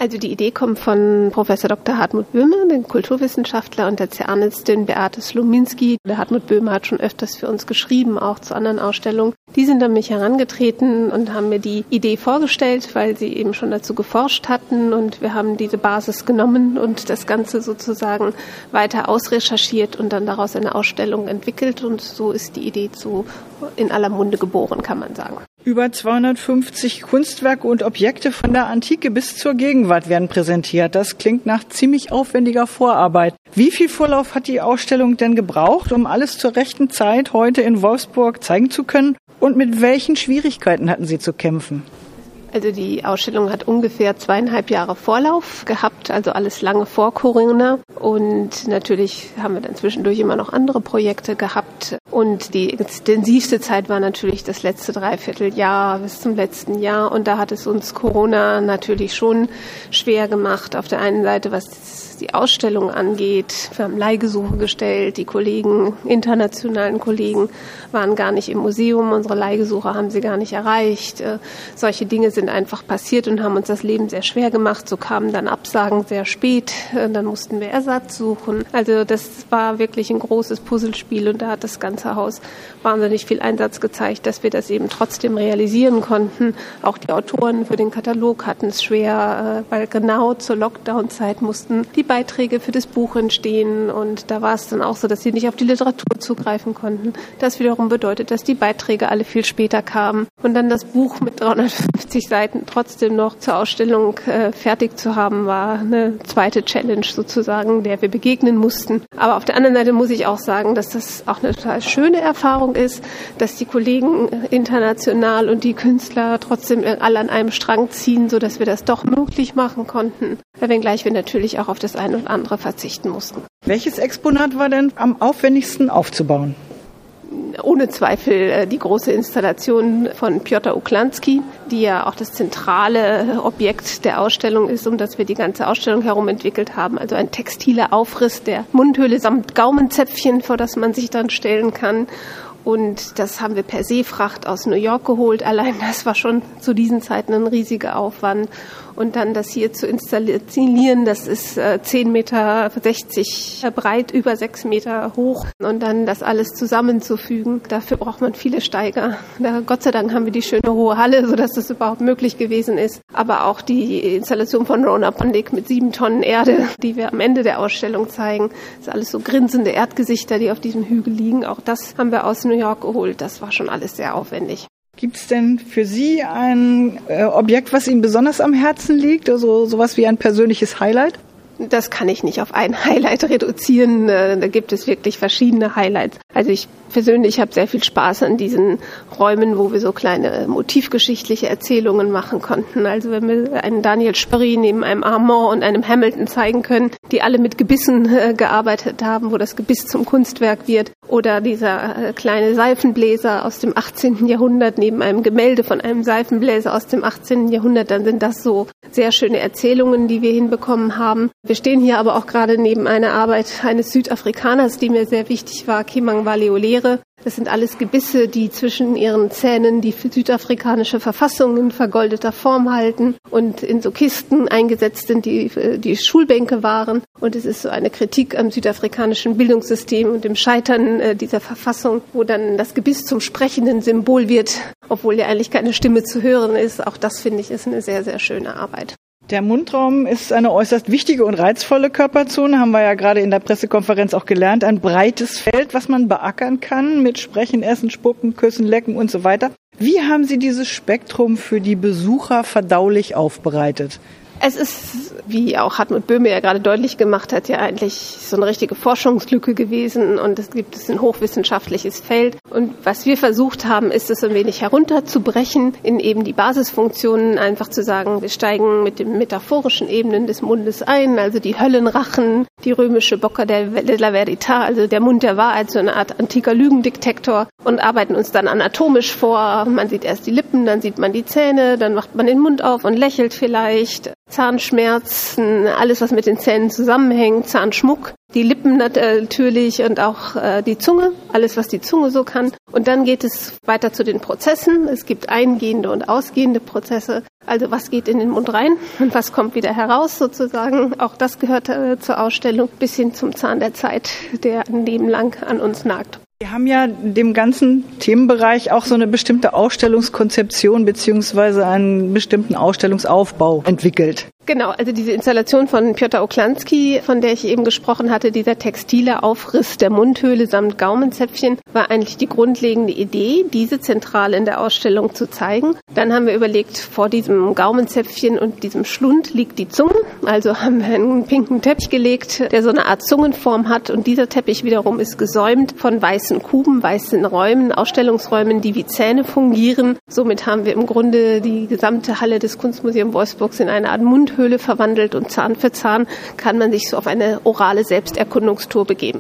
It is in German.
Also die Idee kommt von Professor Dr. Hartmut Böhme, dem Kulturwissenschaftler, und der Zernistin Beate Slominski. Der Hartmut Böhme hat schon öfters für uns geschrieben, auch zu anderen Ausstellungen. Die sind an mich herangetreten und haben mir die Idee vorgestellt, weil sie eben schon dazu geforscht hatten. Und wir haben diese Basis genommen und das Ganze sozusagen weiter ausrecherchiert und dann daraus eine Ausstellung entwickelt. Und so ist die Idee so in aller Munde geboren, kann man sagen. Über 250 Kunstwerke und Objekte von der Antike bis zur Gegenwart werden präsentiert. Das klingt nach ziemlich aufwendiger Vorarbeit. Wie viel Vorlauf hat die Ausstellung denn gebraucht, um alles zur rechten Zeit heute in Wolfsburg zeigen zu können? Und mit welchen Schwierigkeiten hatten Sie zu kämpfen? Also die Ausstellung hat ungefähr 2,5 Jahre Vorlauf gehabt, also alles lange vor Corona. Und natürlich haben wir dann zwischendurch immer noch andere Projekte gehabt. Und die intensivste Zeit war natürlich das letzte Dreivierteljahr bis zum letzten Jahr. Und da hat es uns Corona natürlich schon schwer gemacht. Auf der einen Seite, was die Ausstellung angeht. Wir haben Leihgesuche gestellt. Die Kollegen, internationalen Kollegen, waren gar nicht im Museum. Unsere Leihgesuche haben sie gar nicht erreicht. Solche Dinge sind einfach passiert und haben uns das Leben sehr schwer gemacht. So kamen dann Absagen sehr spät. Dann mussten wir Ersatz suchen. Also das war wirklich ein großes Puzzlespiel und da hat das ganze Haus wahnsinnig viel Einsatz gezeigt, dass wir das eben trotzdem realisieren konnten. Auch die Autoren für den Katalog hatten es schwer, weil genau zur Lockdown-Zeit mussten die Beiträge für das Buch entstehen und da war es dann auch so, dass sie nicht auf die Literatur zugreifen konnten. Das wiederum bedeutet, dass die Beiträge alle viel später kamen und dann das Buch mit 350 Seiten trotzdem noch zur Ausstellung fertig zu haben, war eine zweite Challenge sozusagen, der wir begegnen mussten. Aber auf der anderen Seite muss ich auch sagen, dass das auch eine total schöne Erfahrung ist, dass die Kollegen international und die Künstler trotzdem alle an einem Strang ziehen, sodass wir das doch möglich machen konnten, wenngleich wir natürlich auch auf das eine und andere verzichten mussten. Welches Exponat war denn am aufwendigsten aufzubauen? Ohne Zweifel die große Installation von Piotr Uklański, die ja auch das zentrale Objekt der Ausstellung ist, um das wir die ganze Ausstellung herum entwickelt haben. Also ein textiler Aufriss der Mundhöhle samt Gaumenzäpfchen, vor das man sich dann stellen kann. Und das haben wir per Seefracht aus New York geholt. Allein das war schon zu diesen Zeiten ein riesiger Aufwand. Und dann das hier zu installieren, das ist 10,60 Meter breit, über 6 Meter hoch. Und dann das alles zusammenzufügen, dafür braucht man viele Steiger. Gott sei Dank haben wir die schöne hohe Halle, sodass das überhaupt möglich gewesen ist. Aber auch die Installation von Rona Pondik mit 7 Tonnen Erde, die wir am Ende der Ausstellung zeigen. Das ist alles so grinsende Erdgesichter, die auf diesem Hügel liegen. Auch das haben wir aus New York geholt. Das war schon alles sehr aufwendig. Gibt es denn für Sie ein Objekt, was Ihnen besonders am Herzen liegt? Also sowas wie ein persönliches Highlight? Das kann ich nicht auf ein Highlight reduzieren. Da gibt es wirklich verschiedene Highlights. Also ich persönlich habe sehr viel Spaß an diesen Räumen, wo wir so kleine motivgeschichtliche Erzählungen machen konnten. Also wenn wir einen Daniel Spörri neben einem Armand und einem Hamilton zeigen können, die alle mit Gebissen gearbeitet haben, wo das Gebiss zum Kunstwerk wird. Oder dieser kleine Seifenbläser aus dem 18. Jahrhundert neben einem Gemälde von einem Seifenbläser aus dem 18. Jahrhundert, dann sind das so sehr schöne Erzählungen, die wir hinbekommen haben. Wir stehen hier aber auch gerade neben einer Arbeit eines Südafrikaners, die mir sehr wichtig war, Kimang Valeolere. Das sind alles Gebisse, die zwischen ihren Zähnen die südafrikanische Verfassung in vergoldeter Form halten und in so Kisten eingesetzt sind, die Schulbänke waren. Und es ist so eine Kritik am südafrikanischen Bildungssystem und dem Scheitern dieser Verfassung, wo dann das Gebiss zum sprechenden Symbol wird, obwohl ja eigentlich keine Stimme zu hören ist. Auch das, finde ich, ist eine sehr, sehr schöne Arbeit. Der Mundraum ist eine äußerst wichtige und reizvolle Körperzone, haben wir ja gerade in der Pressekonferenz auch gelernt. Ein breites Feld, was man beackern kann mit Sprechen, Essen, Spucken, Küssen, Lecken und so weiter. Wie haben Sie dieses Spektrum für die Besucher verdaulich aufbereitet? Es ist, wie auch Hartmut Böhme ja gerade deutlich gemacht hat, ja eigentlich so eine richtige Forschungslücke gewesen und es gibt ein hochwissenschaftliches Feld. Und was wir versucht haben, ist es ein wenig herunterzubrechen in eben die Basisfunktionen, einfach zu sagen, wir steigen mit den metaphorischen Ebenen des Mundes ein, also die Höllenrachen, die römische Bocca della Verità, also der Mund der Wahrheit, so eine Art antiker Lügendetektor und arbeiten uns dann anatomisch vor, Körper. Man sieht erst die Lippen, dann sieht man die Zähne, dann macht man den Mund auf und lächelt vielleicht. Zahnschmerzen, alles was mit den Zähnen zusammenhängt, Zahnschmuck, die Lippen natürlich und auch die Zunge, alles was die Zunge so kann. Und dann geht es weiter zu den Prozessen. Es gibt eingehende und ausgehende Prozesse. Also was geht in den Mund rein und was kommt wieder heraus sozusagen. Auch das gehört zur Ausstellung bis hin zum Zahn der Zeit, der ein Leben lang an uns nagt. Wir haben ja dem ganzen Themenbereich auch so eine bestimmte Ausstellungskonzeption beziehungsweise einen bestimmten Ausstellungsaufbau entwickelt. Genau, also diese Installation von Piotr Oklański, von der ich eben gesprochen hatte, dieser textile Aufriss der Mundhöhle samt Gaumenzäpfchen, war eigentlich die grundlegende Idee, diese zentral in der Ausstellung zu zeigen. Dann haben wir überlegt, vor diesem Gaumenzäpfchen und diesem Schlund liegt die Zunge. Also haben wir einen pinken Teppich gelegt, der so eine Art Zungenform hat, und dieser Teppich wiederum ist gesäumt von weißen Kuben, weißen Räumen, Ausstellungsräumen, die wie Zähne fungieren. Somit haben wir im Grunde die gesamte Halle des Kunstmuseums Wolfsburgs in eine Art Mundhöhle verwandelt, und Zahn für Zahn kann man sich so auf eine orale Selbsterkundungstour begeben.